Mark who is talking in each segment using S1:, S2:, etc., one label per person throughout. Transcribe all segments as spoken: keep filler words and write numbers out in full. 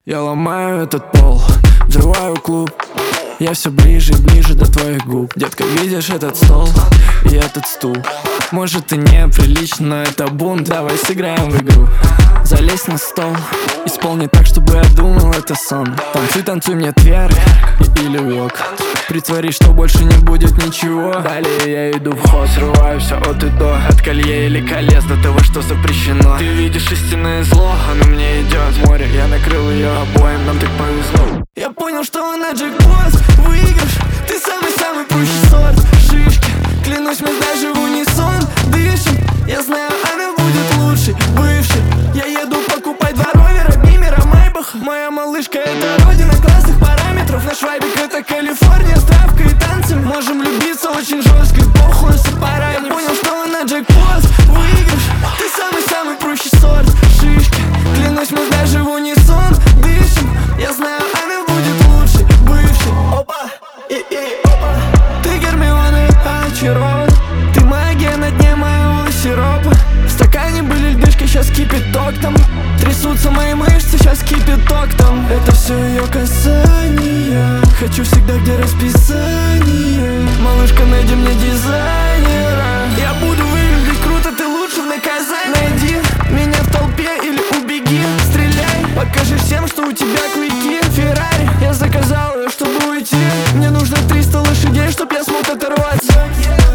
S1: Я ломаю этот пол, взрываю клуб. Я все ближе и ближе до твоих губ. Детка, видишь этот стол и этот стул? Может и неприлично, но это бунт. Давай сыграем в игру. Залезь на стол, исполни так, чтобы я думал, это сон. Танцуй, танцуй мне тверк или вок. Притвори, что больше не будет ничего. Далее я иду в ход, срываю все от и до. От колье или колец до того, что запрещено. Ты видишь истинное зло, оно мне идет. Море, я накрыл ее обоим, нам так повезло. Я понял, что она джекпот, выигрыш. Ты самый-самый прущий сорт шишки. Клянусь, мы даже в унисон дышим. Я знаю, она будет лучшей, бывшей. Я еду покупать два ровера, бимера, майбах. Моя малышка — это родина классных параметров. Наш вайбик — это Калифорния, с травкой и танцем. Можем любиться очень жестко и похуй, если пора. Я понял, что она джекпот, выигрыш. Ты самый-самый прущий сорт шишки. Клянусь, мы даже в унисон дышим. Я знаю, она будет лучшей, бывшей. Опа, и-и, опа. Ты Гермиона, очарован. Ты магия на дне моего сиропа. В стакане были льдышки, сейчас кипяток там. Трясутся мои мышцы, сейчас кипяток там. Это все ее касание. Хочу всегда, где расписание. Малышка, найди мне дизайнера. Я буду выглядеть круто, ты лучше в наказании. Найди меня в толпе или убеги. Стреляй, покажи всем, что у тебя клыки. Феррари, я заказал ее, чтобы уйти. Мне нужно триста лошадей, чтоб я смог оторваться.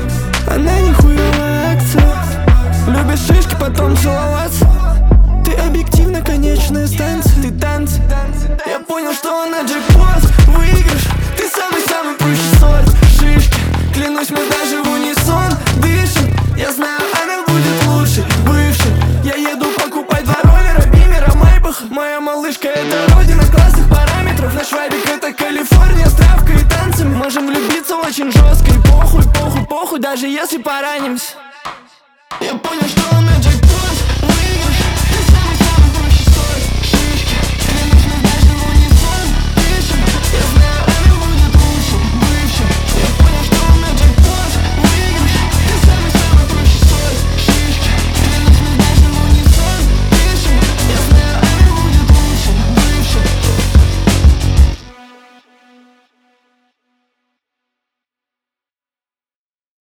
S1: Она нихуевая акция. Любишь шишки, потом целоваться. Ты объективно конечная станция. Ты танцы. Я понял, что она джекпот, выигрыш. Ты самый-самый прущий сорт шишки. Клянусь, мы даже в унисон дышим. Я знаю, она будет лучшей, бывшей. Я еду покупать два ровера, бимера, майбах. Моя малышка — это родина классных параметров. Наш вайбик — это Калифорния, с травкой и танцем. Можем влюбиться очень жестко и похуй, похуй, похуй, даже если поранимся.